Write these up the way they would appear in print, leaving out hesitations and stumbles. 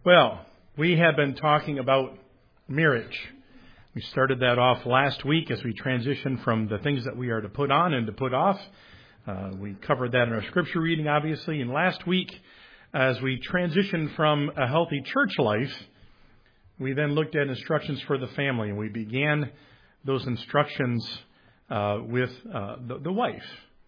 Well, we have been talking about marriage. We started that off last week as we transitioned from the things that we are to put on and to put off. We covered that in our scripture reading, obviously. And last week, as we transitioned from a healthy church life, we then looked at instructions for the family. And we began those instructions with the wife.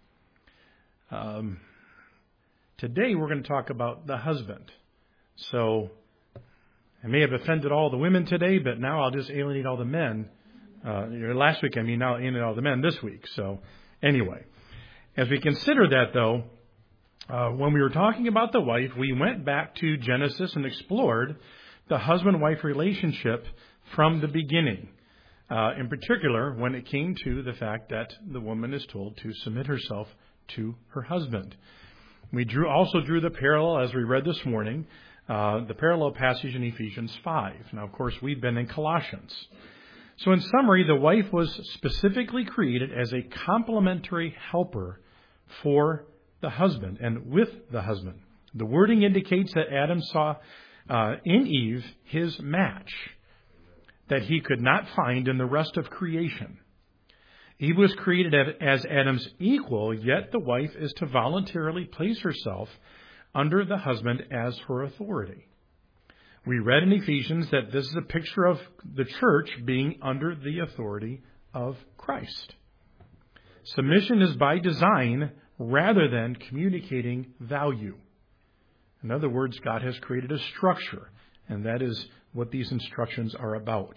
Today, we're going to talk about the husband. So I may have offended all the women today, but now I'll just alienate all the men. Last week, now alienate all the men this week. So anyway, as we consider that, though, when we were talking about the wife, we went back to Genesis and explored the husband-wife relationship from the beginning. In particular, when it came to the fact that the woman is told to submit herself to her husband. We also drew the parallel, as we read this morning, the parallel passage in Ephesians 5. Now, of course, we've been in Colossians. So in summary, the wife was specifically created as a complementary helper for the husband and with the husband. The wording indicates that Adam saw in Eve his match that he could not find in the rest of creation. Eve was created as Adam's equal, yet the wife is to voluntarily place herself under the husband as her authority. We read in Ephesians that this is a picture of the church being under the authority of Christ. Submission is by design rather than communicating value. In other words, God has created a structure, and that is what these instructions are about.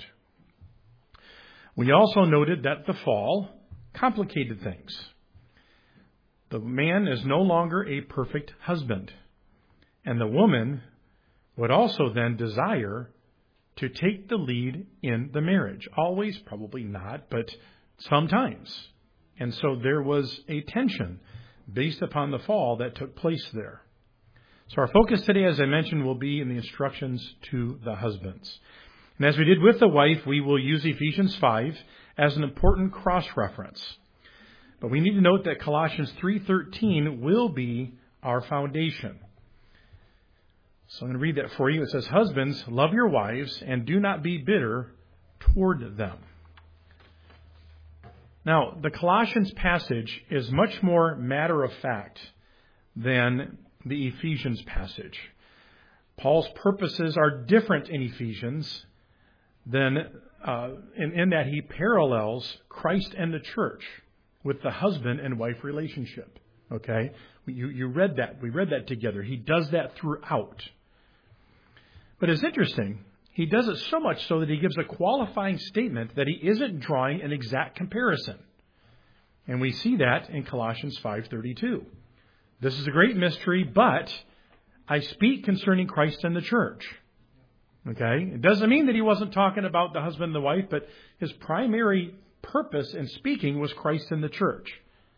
We also noted that the fall complicated things. The man is no longer a perfect husband. And the woman would also then desire to take the lead in the marriage. Always, probably not, but sometimes. And so there was a tension based upon the fall that took place there. So our focus today, as I mentioned, will be in the instructions to the husbands. And as we did with the wife, we will use Ephesians 5 as an important cross-reference. But we need to note that Colossians 3:13 will be our foundation. So I'm going to read that for you. It says, "Husbands, love your wives and do not be bitter toward them." Now, the Colossians passage is much more matter-of-fact than the Ephesians passage. Paul's purposes are different in Ephesians than in that he parallels Christ and the church with the husband and wife relationship. Okay? You read that. We read that together. He does that throughout. But it's interesting. He does it so much so that he gives a qualifying statement that he isn't drawing an exact comparison. And we see that in Colossians 5:32. "This is a great mystery, but I speak concerning Christ and the church." Okay? It doesn't mean that he wasn't talking about the husband and the wife, but his primary purpose in speaking was Christ and the church.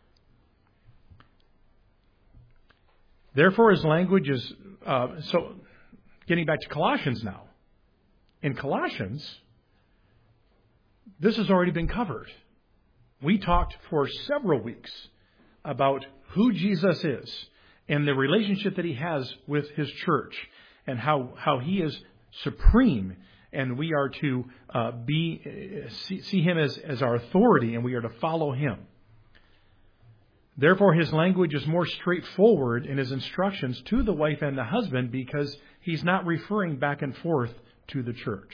Therefore, his language is... So, getting back to Colossians now. In Colossians, this has already been covered. We talked for several weeks about who Jesus is and the relationship that he has with his church and how he is supreme, and we are to see him as our authority, and we are to follow him. Therefore, his language is more straightforward in his instructions to the wife and the husband because he's not referring back and forth to the church.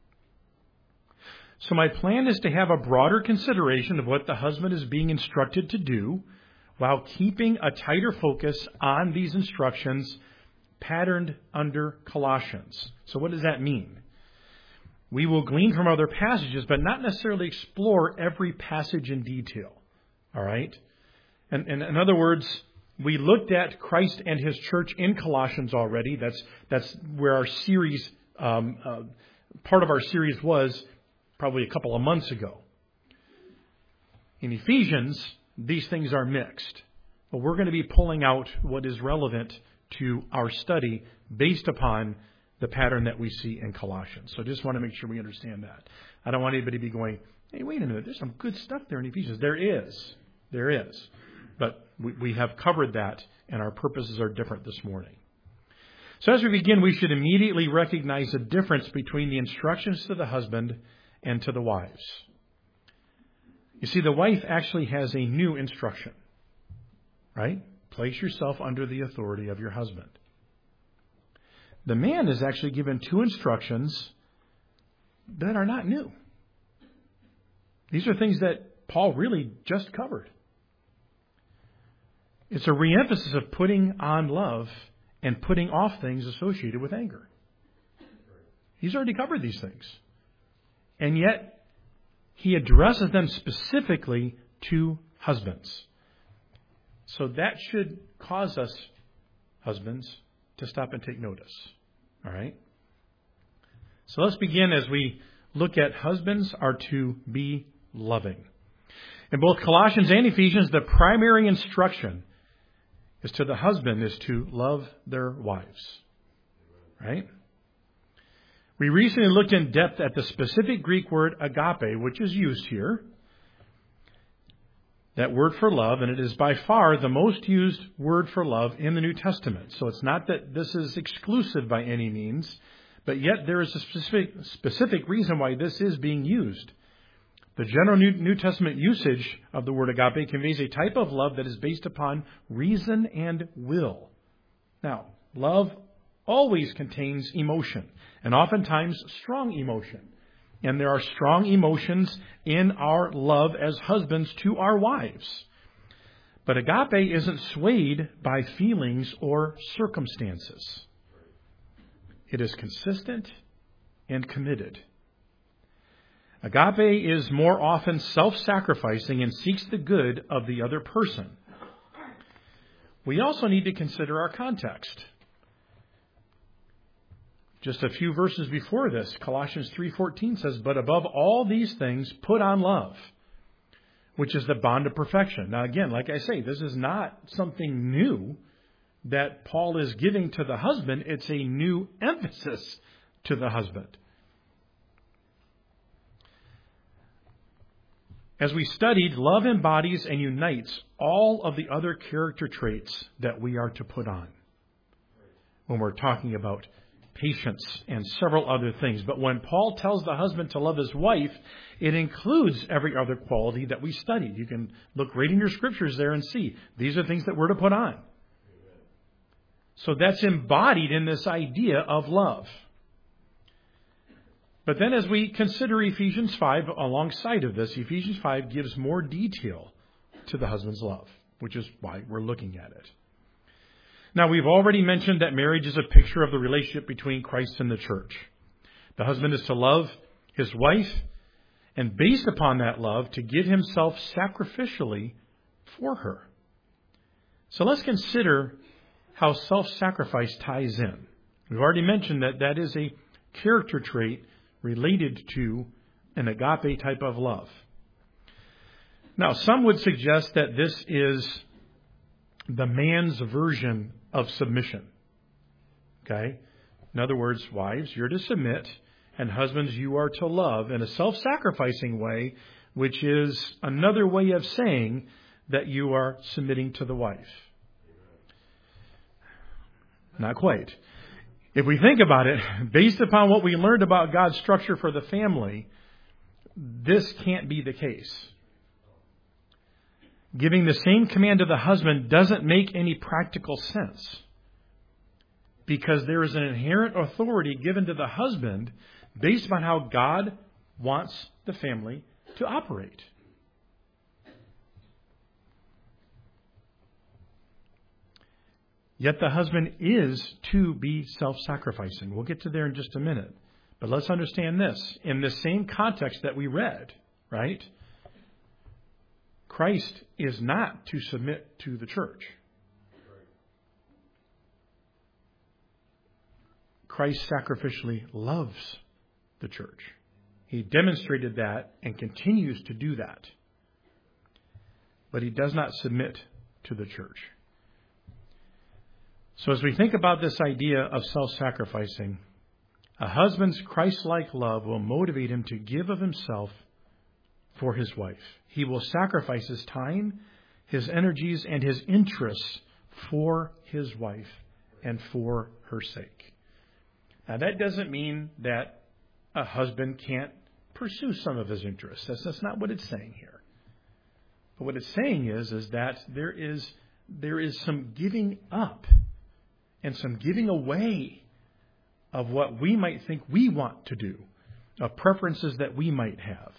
So my plan is to have a broader consideration of what the husband is being instructed to do while keeping a tighter focus on these instructions patterned under Colossians. So what does that mean? We will glean from other passages, but not necessarily explore every passage in detail. All right? And in other words, we looked at Christ and his church in Colossians already. That's where our series, part of our series was probably a couple of months ago. In Ephesians, these things are mixed. But we're going to be pulling out what is relevant to our study based upon the pattern that we see in Colossians. So I just want to make sure we understand that. I don't want anybody to be going, "Hey, wait a minute, there's some good stuff there in Ephesians." There is. But we have covered that, and our purposes are different this morning. So as we begin, we should immediately recognize the difference between the instructions to the husband and to the wives. You see, the wife actually has a new instruction, right? Place yourself under the authority of your husband. The man is actually given two instructions that are not new. These are things that Paul really just covered. It's a reemphasis of putting on love and putting off things associated with anger. He's already covered these things. And yet, he addresses them specifically to husbands. So that should cause us, husbands, to stop and take notice. All right? So let's begin as we look at husbands are to be loving. In both Colossians and Ephesians, the primary instruction is to the husband is to love their wives. Right? We recently looked in depth at the specific Greek word agape, which is used here. That word for love, and it is by far the most used word for love in the New Testament. So it's not that this is exclusive by any means, but yet there is a specific reason why this is being used. The general New Testament usage of the word agape conveys a type of love that is based upon reason and will. Now, love always contains emotion, and oftentimes strong emotion. And there are strong emotions in our love as husbands to our wives. But agape isn't swayed by feelings or circumstances. It is consistent and committed. Agape is more often self-sacrificing and seeks the good of the other person. We also need to consider our context. Just a few verses before this, Colossians 3:14 says, "But above all these things, put on love, which is the bond of perfection." Now again, like I say, this is not something new that Paul is giving to the husband. It's a new emphasis to the husband. As we studied, love embodies and unites all of the other character traits that we are to put on when we're talking about patience and several other things. But when Paul tells the husband to love his wife, it includes every other quality that we studied. You can look right in your scriptures there and see these are things that we're to put on. So that's embodied in this idea of love. But then as we consider Ephesians 5 alongside of this, Ephesians 5 gives more detail to the husband's love, which is why we're looking at it. Now, we've already mentioned that marriage is a picture of the relationship between Christ and the church. The husband is to love his wife, and based upon that love, to give himself sacrificially for her. So let's consider how self-sacrifice ties in. We've already mentioned that that is a character trait related to an agape type of love. Now, some would suggest that this is the man's version of submission. Okay? In other words, wives, you're to submit, and husbands, you are to love in a self-sacrificing way, which is another way of saying that you are submitting to the wife. Not quite. If we think about it, based upon what we learned about God's structure for the family, this can't be the case. Giving the same command to the husband doesn't make any practical sense, because there is an inherent authority given to the husband based upon how God wants the family to operate. Yet the husband is to be self-sacrificing. We'll get to there in just a minute. But let's understand this. In the same context that we read, right? Christ is not to submit to the church. Christ sacrificially loves the church. He demonstrated that and continues to do that. But he does not submit to the church. So as we think about this idea of self-sacrificing, a husband's Christ-like love will motivate him to give of himself for his wife. He will sacrifice his time, his energies, and his interests for his wife and for her sake. Now, that doesn't mean that a husband can't pursue some of his interests. That's not what it's saying here. But what it's saying is that there is some giving up and some giving away of what we might think we want to do, of preferences that we might have.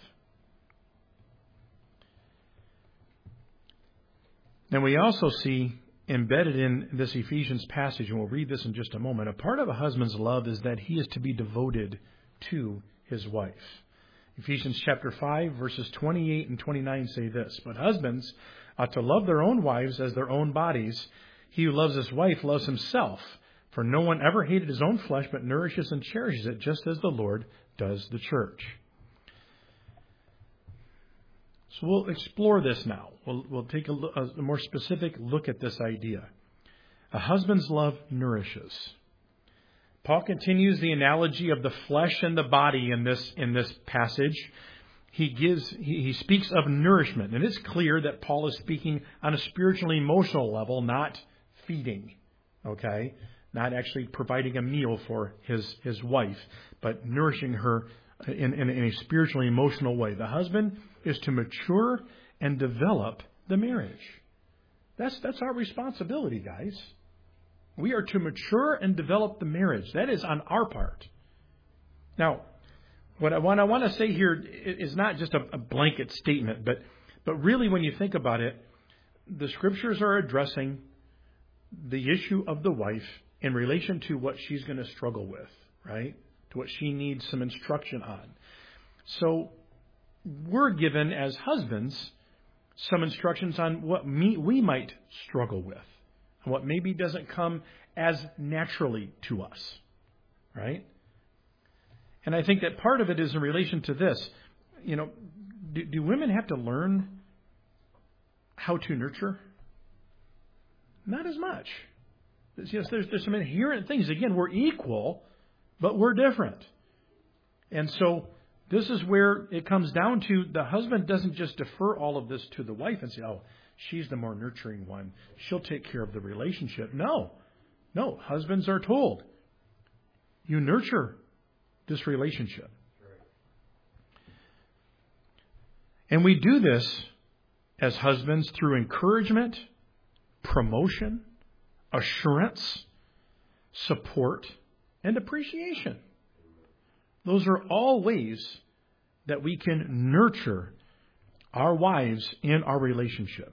Then we also see embedded in this Ephesians passage, and we'll read this in just a moment, a part of a husband's love is that he is to be devoted to his wife. Ephesians chapter 5, verses 28 and 29 say this, "But husbands ought to love their own wives as their own bodies. He who loves his wife loves himself. For no one ever hated his own flesh, but nourishes and cherishes it, just as the Lord does the church." So we'll explore this now. We'll take a more specific look at this idea. A husband's love nourishes. Paul continues the analogy of the flesh and the body in this passage. He speaks of nourishment, and it's clear that Paul is speaking on a spiritual and emotional level, not feeding, okay? Not actually providing a meal for his wife, but nourishing her in a spiritually emotional way. The husband is to mature and develop the marriage. That's our responsibility, guys. We are to mature and develop the marriage. That is on our part. Now, what I want to say here is not just a blanket statement, but really when you think about it, the Scriptures are addressing the issue of the wife in relation to what she's going to struggle with, right? To what she needs some instruction on. So we're given as husbands some instructions on what we might struggle with, and what maybe doesn't come as naturally to us, right? And I think that part of it is in relation to this. You know, do women have to learn how to nurture? Not as much. Yes, there's some inherent things. Again, we're equal, but we're different. And so this is where it comes down to the husband doesn't just defer all of this to the wife and say, oh, she's the more nurturing one. She'll take care of the relationship. No. Husbands are told, you nurture this relationship. And we do this as husbands through encouragement, promotion, assurance, support, and appreciation. Those are all ways that we can nurture our wives in our relationship.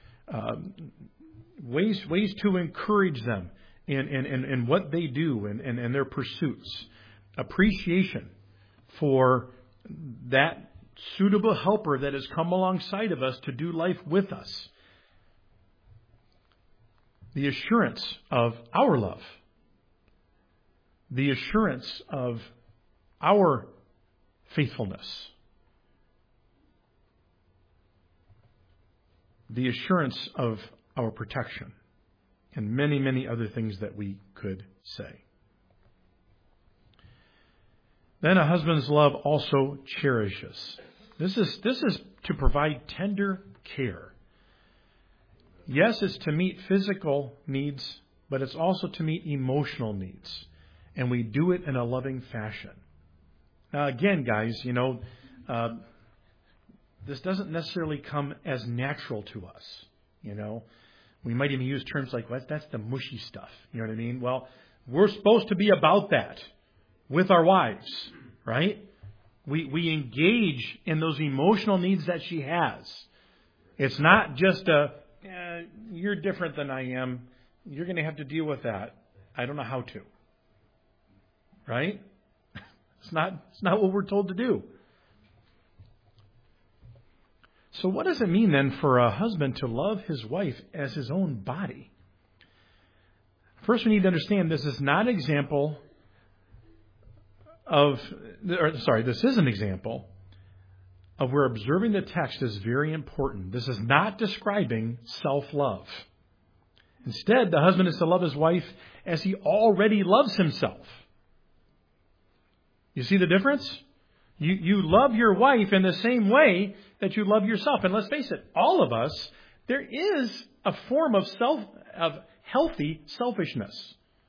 Ways to encourage them in what they do and their pursuits. Appreciation for that suitable helper that has come alongside of us to do life with us. The assurance of our love. The assurance of our faithfulness. The assurance of our protection. And many, many other things that we could say. Then a husband's love also cherishes. This is to provide tender care. Yes, it's to meet physical needs, but it's also to meet emotional needs. And we do it in a loving fashion. Now, again, guys, this doesn't necessarily come as natural to us. We might even use terms like, well, that's the mushy stuff. You know what I mean? Well, we're supposed to be about that with our wives, right? We engage in those emotional needs that she has. It's not just you're different than I am. You're going to have to deal with that. I don't know how to. Right? It's not what we're told to do. So what does it mean then for a husband to love his wife as his own body? First, we need to understand this is not an example this is an example of where observing the text is very important. This is not describing self-love. Instead, the husband is to love his wife as he already loves himself. You see the difference? You love your wife in the same way that you love yourself. And let's face it, all of us, there is a form of healthy selfishness.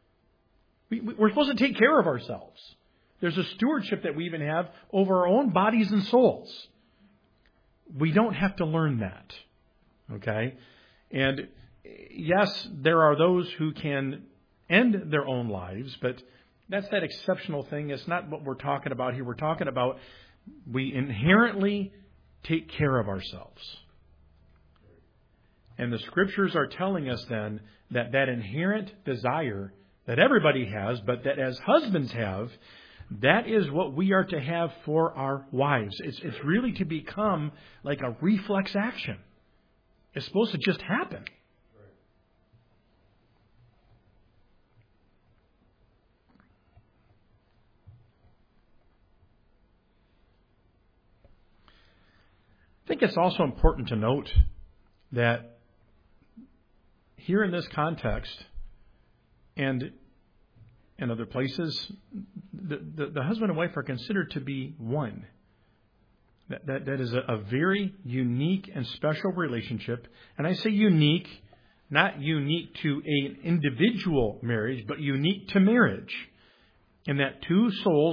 We're supposed to take care of ourselves. There's a stewardship that we even have over our own bodies and souls. We don't have to learn that. Okay? And yes, there are those who can end their own lives, but that's that exceptional thing. It's not what we're talking about here. We're talking about we inherently take care of ourselves. And the Scriptures are telling us then that inherent desire that everybody has, but that as husbands have, that is what we are to have for our wives. It's really to become like a reflex action. It's supposed to just happen. I think it's also important to note that here in this context and in other places, the husband and wife are considered to be one. That is a very unique and special relationship. And I say unique, not unique to an individual marriage, but unique to marriage. And that two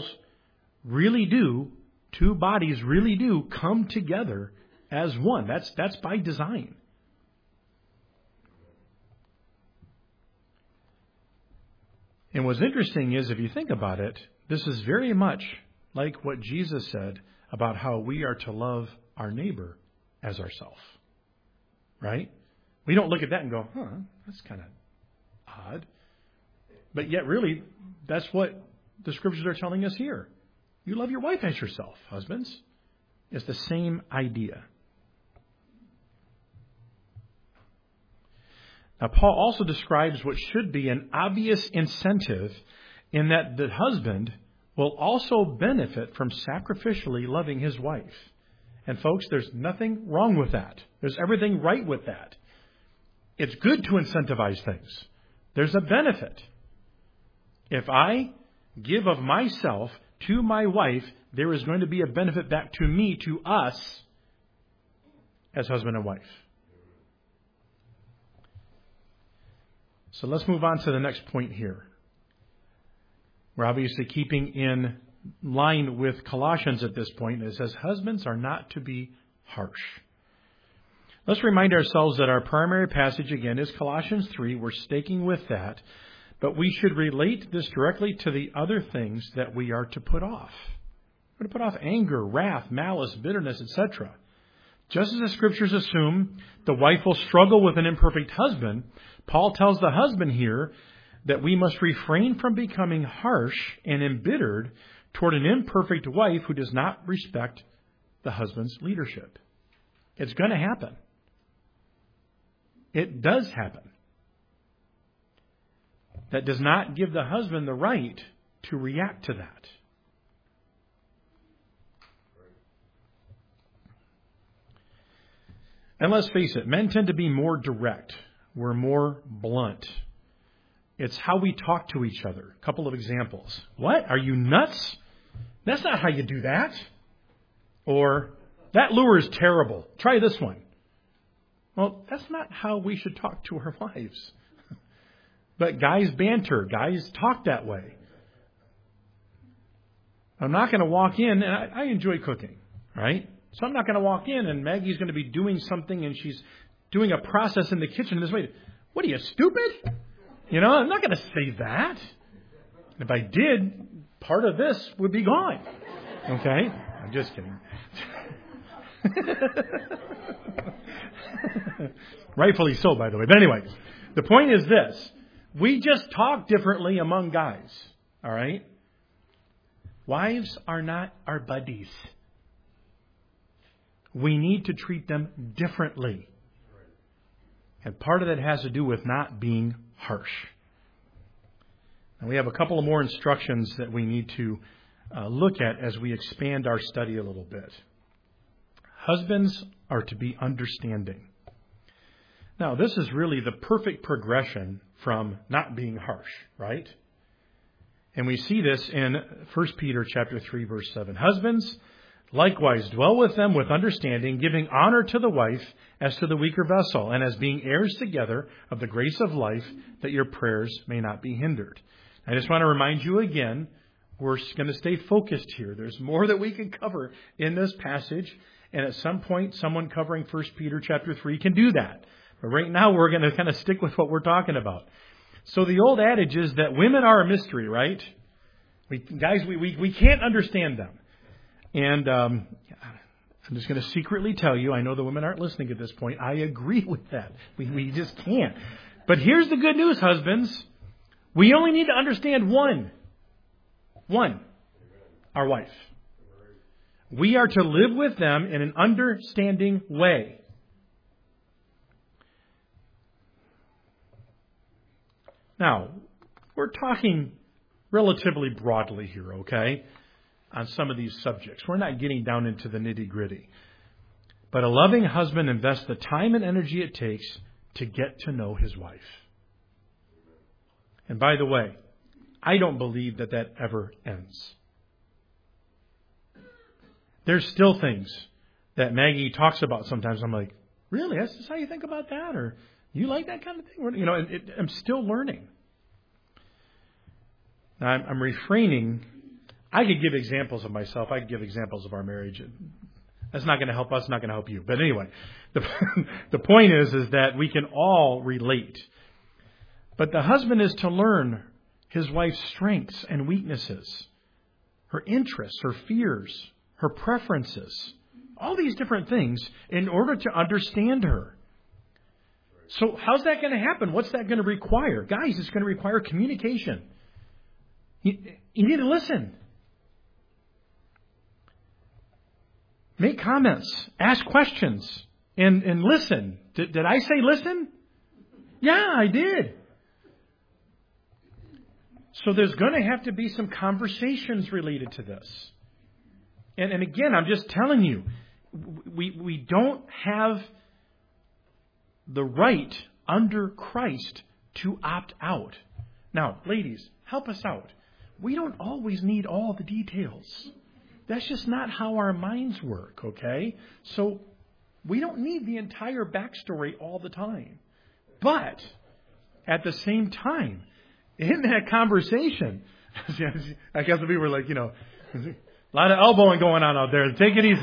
bodies really do come together as one. That's by design. And what's interesting is, if you think about it, this is very much like what Jesus said about how we are to love our neighbor as ourselves. Right? We don't look at that and go, that's kind of odd. But yet, really, that's what the Scriptures are telling us here. You love your wife as yourself, husbands. It's the same idea. Now, Paul also describes what should be an obvious incentive in that the husband will also benefit from sacrificially loving his wife. And folks, there's nothing wrong with that. There's everything right with that. It's good to incentivize things. There's a benefit. If I give of myself to my wife, there is going to be a benefit back to me, to us, as husband and wife. So let's move on to the next point here. We're obviously keeping in line with Colossians at this point. It says, husbands are not to be harsh. Let's remind ourselves that our primary passage, again, is Colossians 3. We're staking with that. But we should relate this directly to the other things that we are to put off. We're to put off anger, wrath, malice, bitterness, etc. Just as the Scriptures assume the wife will struggle with an imperfect husband, Paul tells the husband here that we must refrain from becoming harsh and embittered toward an imperfect wife who does not respect the husband's leadership. It's going to happen. It does happen. That does not give the husband the right to react to that. And let's face it, men tend to be more direct. We're more blunt. It's how we talk to each other. A couple of examples. What? Are you nuts? That's not how you do that. Or, that lure is terrible. Try this one. Well, that's not how we should talk to our wives. But guys banter. Guys talk that way. I'm not going to walk in, and I enjoy cooking, right? So I'm not going to walk in and Maggie's going to be doing something and she's doing a process in the kitchen this way. What are you, stupid? You know, I'm not going to say that. If I did, part of this would be gone. Okay? I'm just kidding. Rightfully so, by the way. But anyway, the point is this. We just talk differently among guys. All right? Wives are not our buddies. We need to treat them differently. And part of that has to do with not being harsh. And we have a couple of more instructions that we need to look at as we expand our study a little bit. Husbands are to be understanding. Now, this is really the perfect progression from not being harsh, right? And we see this in 1 Peter chapter 3, verse 7. Husbands, likewise, dwell with them with understanding, giving honor to the wife as to the weaker vessel, and as being heirs together of the grace of life, that your prayers may not be hindered. I just want to remind you again, we're going to stay focused here. There's more that we can cover in this passage. And at some point, someone covering 1 Peter chapter 3 can do that. But right now, we're going to kind of stick with what we're talking about. So the old adage is that women are a mystery, right? We can't understand them. And I'm just going to secretly tell you, I know the women aren't listening at this point. I agree with that. We just can't. But here's the good news, husbands. We only need to understand one. Our wife. We are to live with them in an understanding way. Now, we're talking relatively broadly here, okay, on some of these subjects. We're not getting down into the nitty-gritty. But a loving husband invests the time and energy it takes to get to know his wife. And by the way, I don't believe that ever ends. There's still things that Maggie talks about sometimes. I'm like, really? That's just how you think about that? Or you like that kind of thing? You know, I'm still learning. Now, I'm refraining. I could give examples of myself. I could give examples of our marriage. That's not going to help us. Not going to help you. But anyway, the point is that we can all relate. But the husband is to learn his wife's strengths and weaknesses, her interests, her fears, her preferences, all these different things in order to understand her. So how's that going to happen? What's that going to require? Guys, it's going to require communication. You need to listen. Make comments. Ask questions. And listen. Did I say listen? Yeah, I did. So there's going to have to be some conversations related to this. And again, I'm just telling you, we don't have the right under Christ to opt out. Now, ladies, help us out. We don't always need all the details. That's just not how our minds work, okay? So we don't need the entire backstory all the time. But at the same time, in that conversation, I guess we were like, you know, a lot of elbowing going on out there. Take it easy.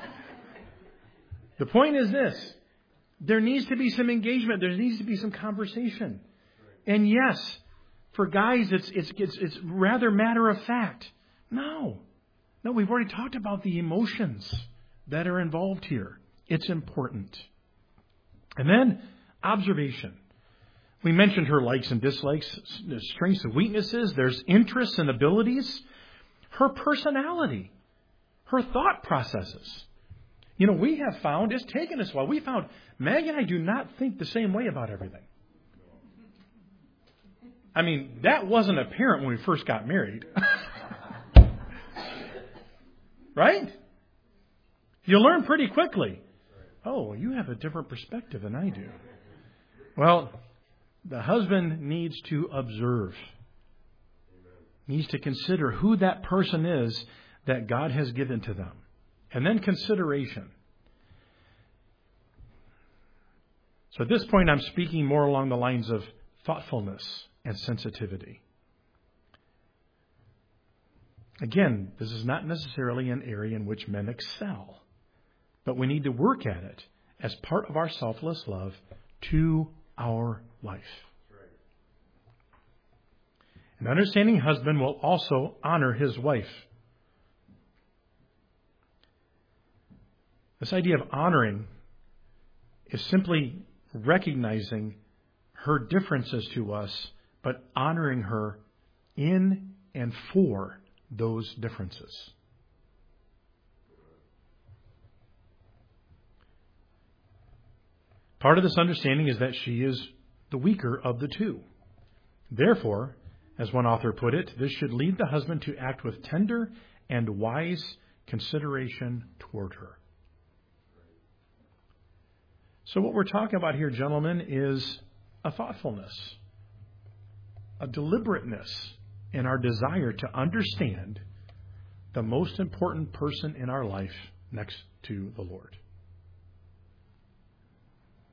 The point is this. There needs to be some engagement. There needs to be some conversation. And yes, for guys, it's rather matter of fact. No, we've already talked about the emotions that are involved here. It's important. And then observation. We mentioned her likes and dislikes, strengths and weaknesses. There's interests and abilities. Her personality. Her thought processes. You know, we have found, it's taken us a while, we found Maggie and I do not think the same way about everything. I mean, that wasn't apparent when we first got married. Right? You learn pretty quickly. Oh, you have a different perspective than I do. Well, the husband needs to observe. Needs to consider who that person is that God has given to them. And then consideration. So at this point, I'm speaking more along the lines of thoughtfulness and sensitivity. Again, this is not necessarily an area in which men excel, but we need to work at it as part of our selfless love to our life. An understanding husband will also honor his wife. This idea of honoring is simply recognizing her differences to us, but honoring her in and for those differences. Part of this understanding is that she is the weaker of the two. Therefore, as one author put it, this should lead the husband to act with tender and wise consideration toward her. So what we're talking about here, gentlemen, is a thoughtfulness, a deliberateness in our desire to understand the most important person in our life next to the Lord.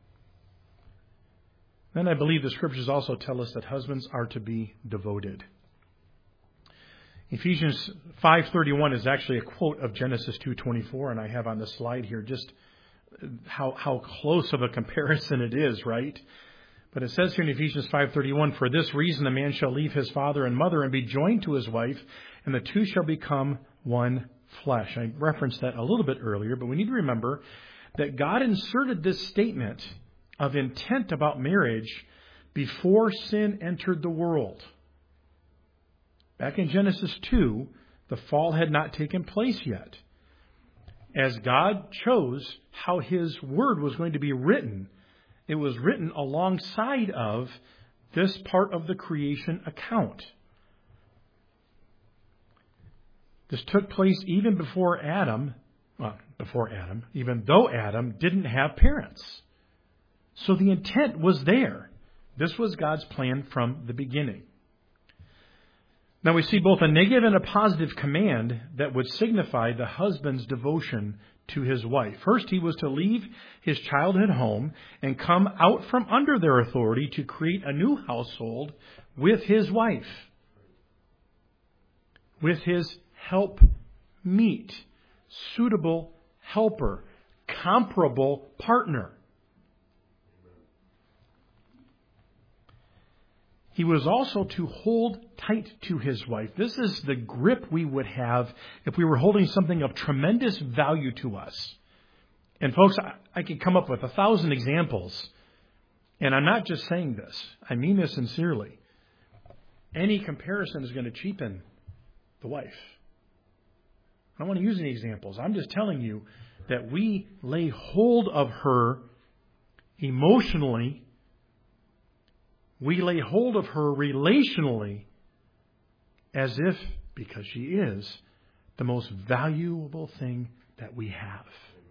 Then I believe the scriptures also tell us that husbands are to be devoted. Ephesians 5:31 is actually a quote of Genesis 2:24, and I have on the slide here just how close of a comparison it is, right? But it says here in Ephesians 5:31, "For this reason a man shall leave his father and mother and be joined to his wife, and the two shall become one flesh." I referenced that a little bit earlier, but we need to remember that God inserted this statement of intent about marriage before sin entered the world. Back in Genesis 2, the fall had not taken place yet. As God chose how His Word was going to be written, it was written alongside of this part of the creation account. This took place even before Adam, even though Adam didn't have parents. So the intent was there. This was God's plan from the beginning. Now we see both a negative and a positive command that would signify the husband's devotion to his wife. First, he was to leave his childhood home and come out from under their authority to create a new household with his wife, with his help meet, suitable helper, comparable partner. He was also to hold tight to his wife. This is the grip we would have if we were holding something of tremendous value to us. And folks, I could come up with 1,000 examples. And I'm not just saying this. I mean this sincerely. Any comparison is going to cheapen the wife. I don't want to use any examples. I'm just telling you that we lay hold of her emotionally. We lay hold of her relationally as if, because she is, the most valuable thing that we have.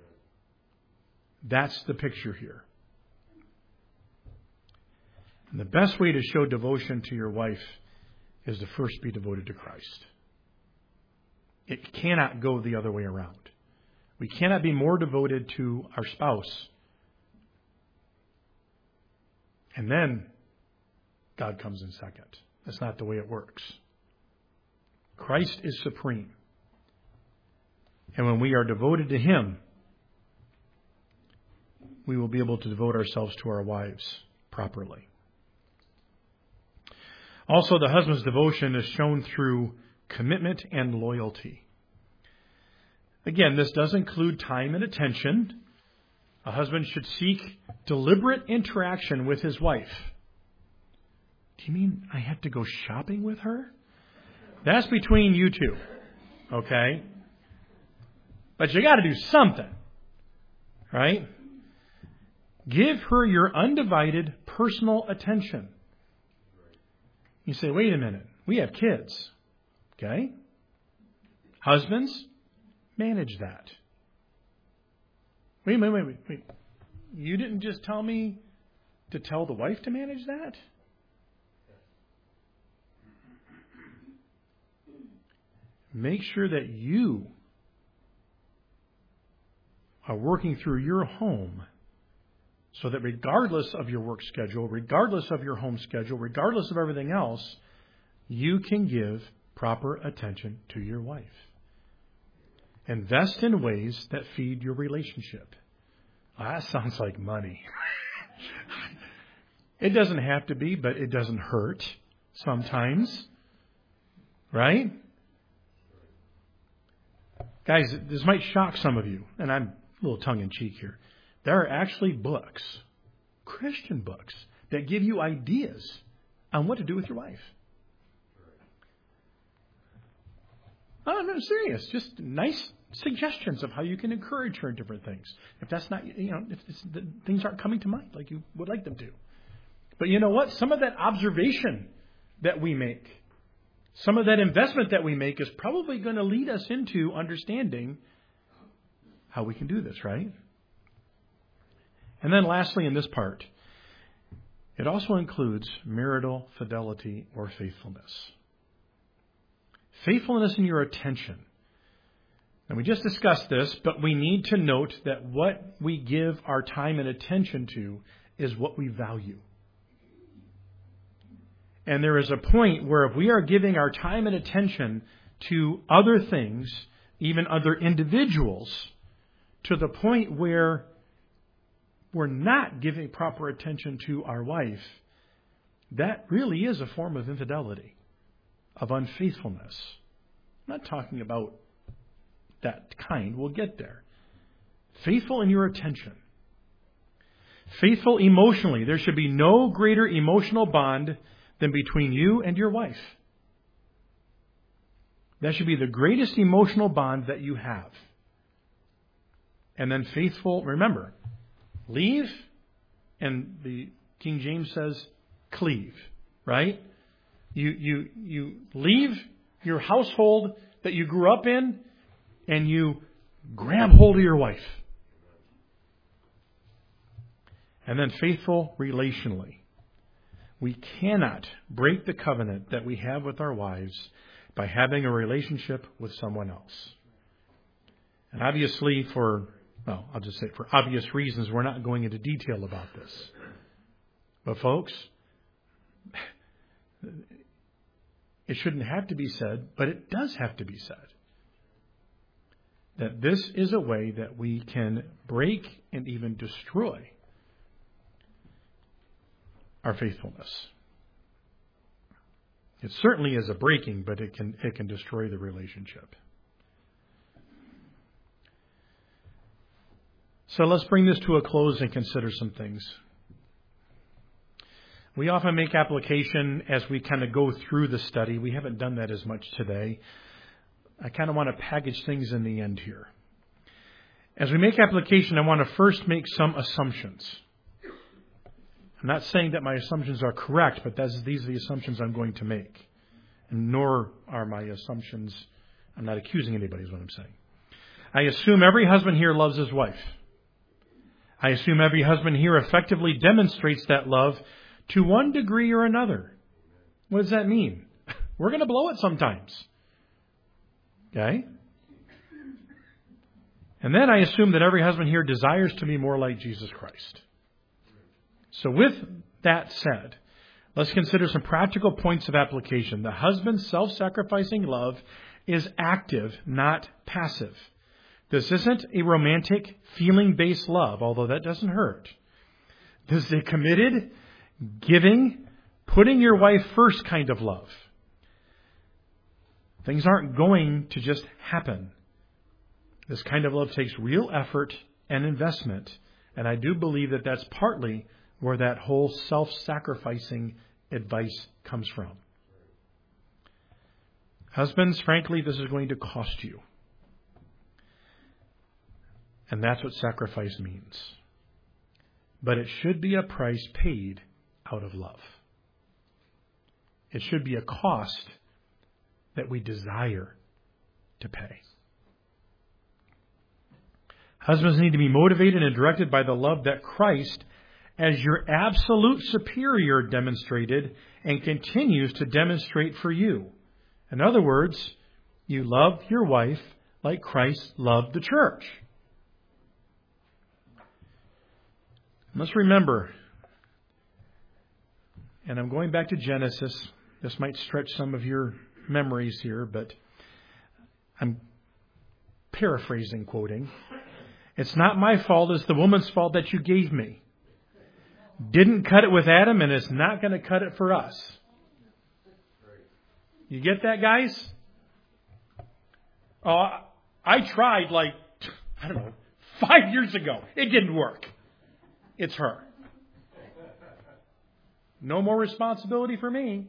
That's the picture here. And the best way to show devotion to your wife is to first be devoted to Christ. It cannot go the other way around. We cannot be more devoted to our spouse. And then God comes in second. That's not the way it works. Christ is supreme. And when we are devoted to Him, we will be able to devote ourselves to our wives properly. Also, the husband's devotion is shown through commitment and loyalty. Again, this does include time and attention. A husband should seek deliberate interaction with his wife. Do you mean I have to go shopping with her? That's between you two, okay? But you got to do something, right? Give her your undivided personal attention. You say, wait a minute, we have kids, okay? Husbands, manage that. Wait. You didn't just tell me to tell the wife to manage that? Make sure that you are working through your home so that regardless of your work schedule, regardless of your home schedule, regardless of everything else, you can give proper attention to your wife. Invest in ways that feed your relationship. Well, that sounds like money. It doesn't have to be, but it doesn't hurt sometimes. Right? Guys, this might shock some of you, and I'm a little tongue-in-cheek here. There are actually books, Christian books, that give you ideas on what to do with your wife. I'm not serious. Just nice suggestions of how you can encourage her in different things. If that's not, if the things aren't coming to mind like you would like them to. But you know what? Some of that observation that we make, some of that investment that we make is probably going to lead us into understanding how we can do this, right? And then lastly, in this part, it also includes marital fidelity or faithfulness. Faithfulness in your attention. And we just discussed this, but we need to note that what we give our time and attention to is what we value. And there is a point where if we are giving our time and attention to other things, even other individuals, to the point where we're not giving proper attention to our wife, that really is a form of infidelity, of unfaithfulness. I'm not talking about that kind. We'll get there. Faithful in your attention. Faithful emotionally. There should be no greater emotional bond than between you and your wife. That should be the greatest emotional bond that you have. And then faithful, remember, leave, and the King James says cleave, right? You leave your household that you grew up in, and you grab hold of your wife. And then faithful relationally. We cannot break the covenant that we have with our wives by having a relationship with someone else. And obviously for obvious reasons, we're not going into detail about this. But folks, it shouldn't have to be said, but it does have to be said. That this is a way that we can break and even destroy our faithfulness. It certainly is a breaking, but it can destroy the relationship. So let's bring this to a close and consider some things. We often make application as we kind of go through the study. We haven't done that as much today. I kind of want to package things in the end here. As we make application, I want to first make some assumptions. I'm not saying that my assumptions are correct, but these are the assumptions I'm going to make. And nor are my assumptions, I'm not accusing anybody is what I'm saying. I assume every husband here loves his wife. I assume every husband here effectively demonstrates that love to one degree or another. What does that mean? We're going to blow it sometimes. Okay? And then I assume that every husband here desires to be more like Jesus Christ. So with that said, let's consider some practical points of application. The husband's self-sacrificing love is active, not passive. This isn't a romantic, feeling-based love, although that doesn't hurt. This is a committed, giving, putting your wife first kind of love. Things aren't going to just happen. This kind of love takes real effort and investment, and I do believe that that's partly where that whole self-sacrificing advice comes from. Husbands, frankly, this is going to cost you. And that's what sacrifice means. But it should be a price paid out of love. It should be a cost that we desire to pay. Husbands need to be motivated and directed by the love that Christ, as your absolute superior, demonstrated and continues to demonstrate for you. In other words, you love your wife like Christ loved the church. Let's remember, and I'm going back to Genesis. This might stretch some of your memories here, but I'm paraphrasing, quoting. It's not my fault, it's the woman's fault that you gave me. Didn't cut it with Adam, and it's not going to cut it for us. You get that, guys? I tried 5 years ago. It didn't work. It's her. No more responsibility for me.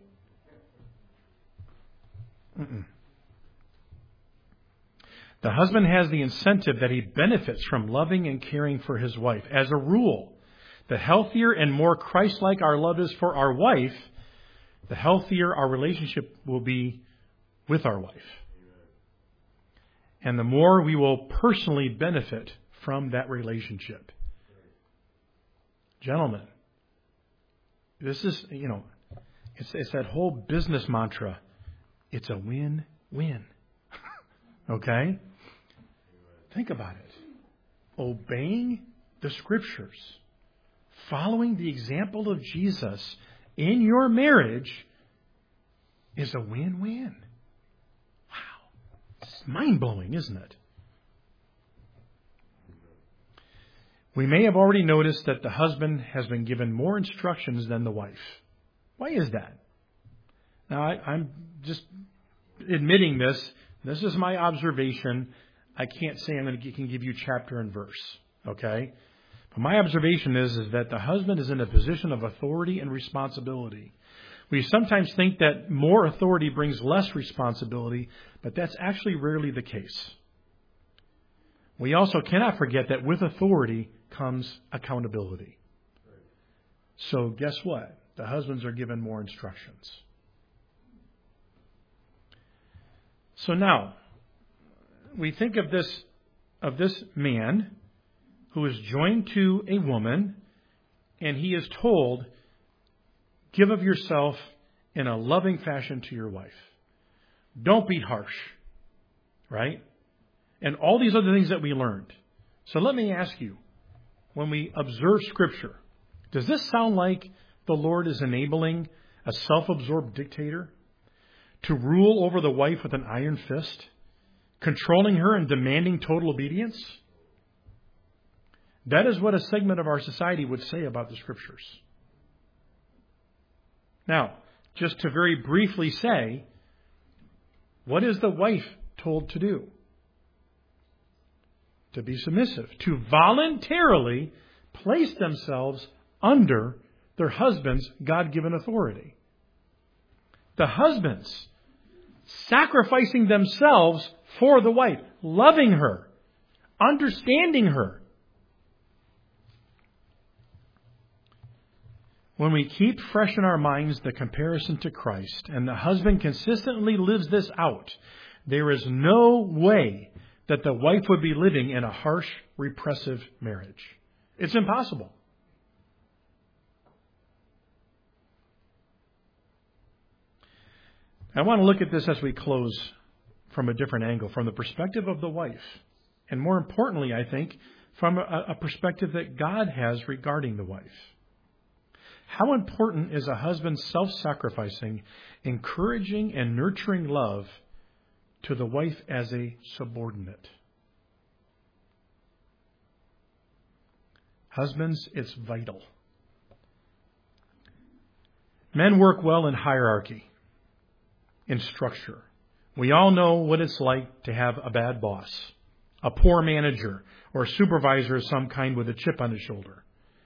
The husband has the incentive that he benefits from loving and caring for his wife. As a rule, the healthier and more Christ-like our love is for our wife, the healthier our relationship will be with our wife. And the more we will personally benefit from that relationship. Gentlemen, this is, it's that whole business mantra. It's a win-win. Okay? Think about it. Obeying the Scriptures, following the example of Jesus in your marriage is a win-win. Wow. mind-blowing, isn't it? We may have already noticed that the husband has been given more instructions than the wife. Why is that? Now, I'm just admitting this. This is my observation. I can't say can give you chapter and verse. Okay? But my observation is that the husband is in a position of authority and responsibility. We sometimes think that more authority brings less responsibility, but that's actually rarely the case. We also cannot forget that with authority comes accountability. So guess what? The husbands are given more instructions. So now, we think of this man who is joined to a woman, and he is told, give of yourself in a loving fashion to your wife. Don't be harsh. Right? And all these other things that we learned. So let me ask you, when we observe Scripture, does this sound like the Lord is enabling a self-absorbed dictator to rule over the wife with an iron fist, controlling her and demanding total obedience? That is what a segment of our society would say about the Scriptures. Now, just to very briefly say, what is the wife told to do? To be submissive, to voluntarily place themselves under their husband's God-given authority. The husbands sacrificing themselves for the wife, loving her, understanding her. When we keep fresh in our minds the comparison to Christ, and the husband consistently lives this out, there is no way that the wife would be living in a harsh, repressive marriage. It's impossible. I want to look at this as we close from a different angle, from the perspective of the wife. And more importantly, I think, from a perspective that God has regarding the wife. How important is a husband's self-sacrificing, encouraging, and nurturing love to the wife as a subordinate? Husbands, it's vital. Men work well in hierarchy, in structure. We all know what it's like to have a bad boss, a poor manager, or a supervisor of some kind with a chip on his shoulder.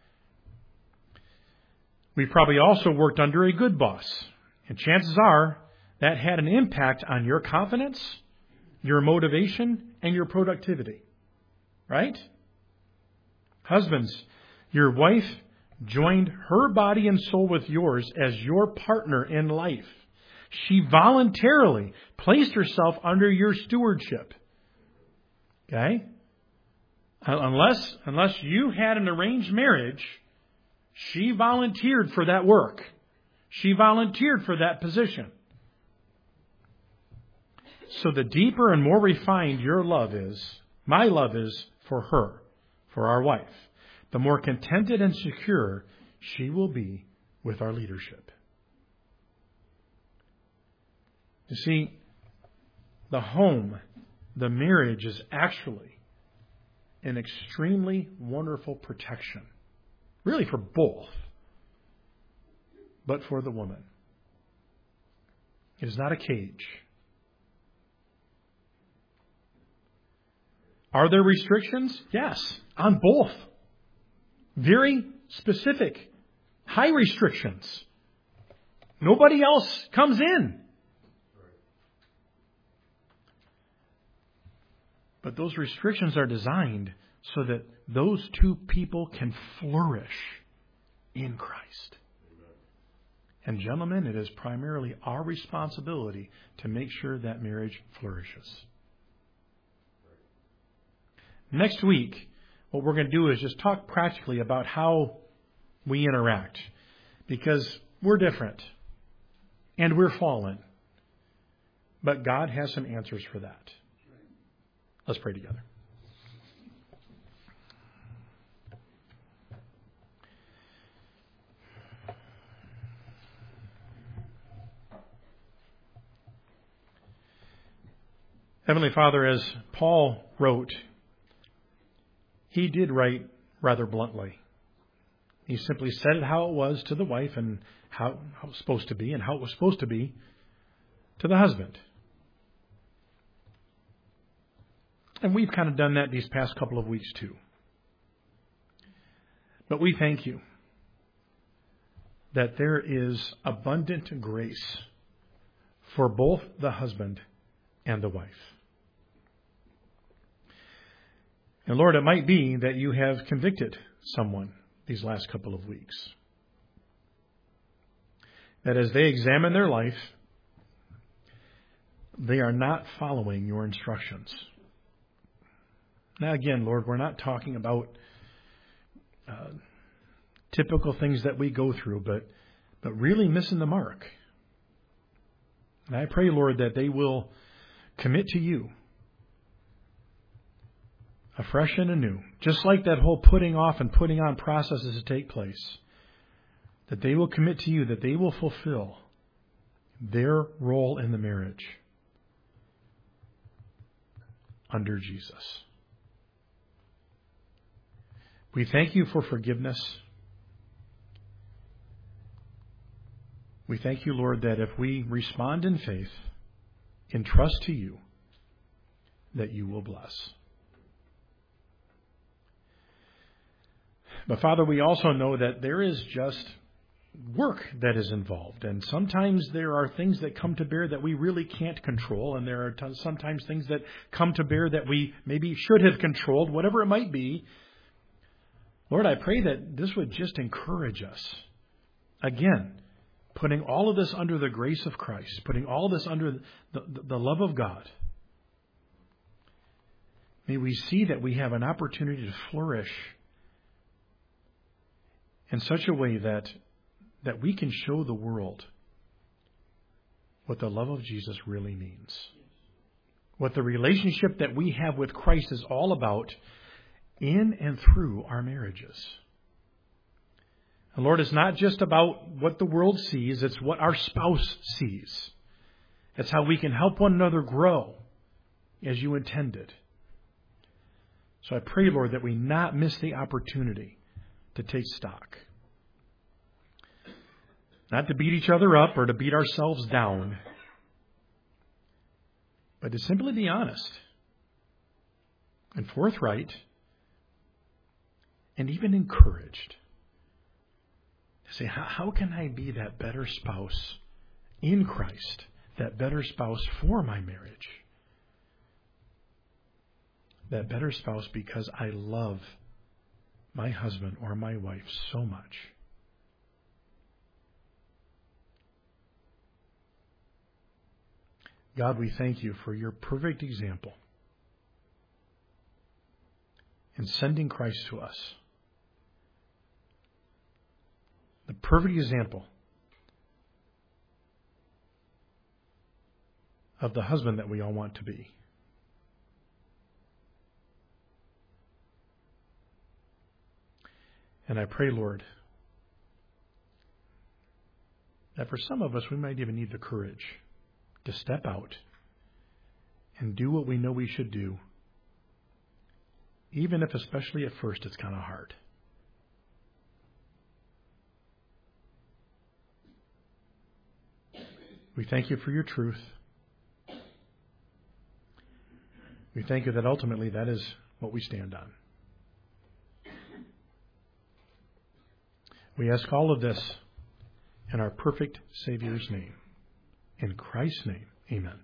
We've probably also worked under a good boss, and chances are that had an impact on your confidence, your motivation, and your productivity. Right? Husbands, your wife joined her body and soul with yours as your partner in life. She voluntarily placed herself under your stewardship. Okay? Unless you had an arranged marriage, she volunteered for that work. She volunteered for that position. So the deeper and more refined your love is, my love is for her, for our wife, the more contented and secure she will be with our leadership. You see, the home, the marriage is actually an extremely wonderful protection. Really for both, but for the woman. It is not a cage. Are there restrictions? Yes, on both. Very specific, high restrictions. Nobody else comes in. But those restrictions are designed so that those two people can flourish in Christ. And gentlemen, it is primarily our responsibility to make sure that marriage flourishes. Next week, what we're going to do is just talk practically about how we interact. Because we're different. And we're fallen. But God has some answers for that. Let's pray together. Heavenly Father, as Paul wrote, he did write rather bluntly. He simply said it how it was to the wife and how it was supposed to be and how it was supposed to be to the husband. And we've kind of done that these past couple of weeks too. But we thank you that there is abundant grace for both the husband and the wife. And Lord, it might be that you have convicted someone these last couple of weeks. That as they examine their life, they are not following your instructions. Now again, Lord, we're not talking about typical things that we go through, but really missing the mark. And I pray, Lord, that they will commit to you afresh and anew, just like that whole putting off and putting on processes to take place, that they will commit to you, that they will fulfill their role in the marriage under Jesus. We thank you for forgiveness. We thank you, Lord, that if we respond in faith, in trust to you, that you will bless. But Father, we also know that there is just work that is involved. And sometimes there are things that come to bear that we really can't control. And there are sometimes things that come to bear that we maybe should have controlled, whatever it might be. Lord, I pray that this would just encourage us. Again, putting all of this under the grace of Christ, putting all of this under the love of God. May we see that we have an opportunity to flourish in such a way that we can show the world what the love of Jesus really means. What the relationship that we have with Christ is all about in and through our marriages. And Lord, it's not just about what the world sees, it's what our spouse sees. It's how we can help one another grow as you intended. So I pray, Lord, that we not miss the opportunity to take stock. Not to beat each other up or to beat ourselves down, but to simply be honest and forthright and even encouraged. To say, how can I be that better spouse in Christ, that better spouse for my marriage? That better spouse because I love my husband or my wife so much. God, we thank you for your perfect example in sending Christ to us. The perfect example of the husband that we all want to be. And I pray, Lord, that for some of us, we might even need the courage to step out and do what we know we should do, even if, especially at first, it's kind of hard. We thank you for your truth. We thank you that ultimately that is what we stand on. We ask all of this in our perfect Savior's name. In Christ's name, amen.